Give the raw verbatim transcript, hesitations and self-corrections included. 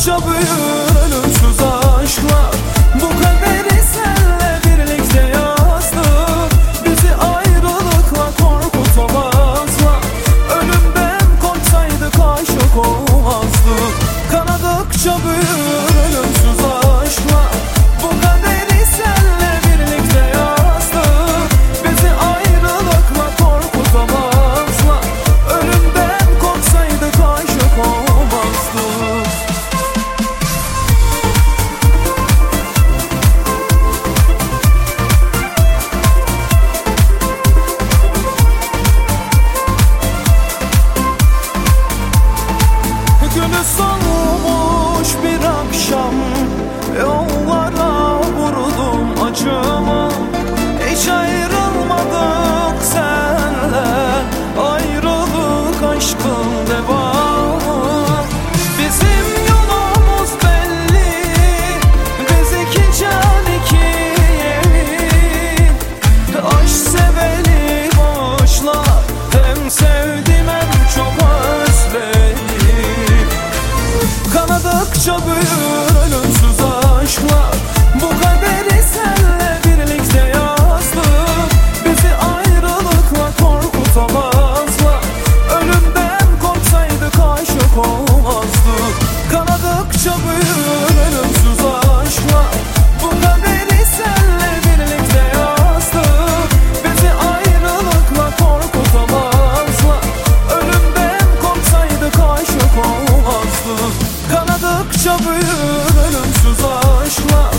Kanadıkça büyür ölümsüz aşklar. Bu kaderi senle birlikte yazdık. Bizi ayrılıkla korkutamazlar. Ölümden korksaydık aşık olmazdık. Kanadıkça büyür ölümsüz aşklar. Bu kaderi senle birlikte yazdık. Bizi ayrılıkla korkutamazlar. Ölümden korksaydık aşık olmazdık. Günü solmuş bir akşam, yollara vurdum acımı. Hiç ayrılmadık senle, ayrılık aşkın devamı. Bizim yolumuz belli, biz iki can iki yemin. Aşk seveli boşlar, hem sevdim hem çok özledim. Kanadıkça büyür ölümsüz aşklar. Bu kaderi senle birlikte yazdık. Bizi ayrılıkla korkutamazlar. Ölümden korksaydık aşık olmazdık. Kanadıkça büyür ölümsüz aşklar. Bu kaderi senle birlikte yazdık. Bizi ayrılıkla korkutamazlar. Ölümden korksaydık aşık olmazdık. Kanadıkça büyür ölümsüz aşklar.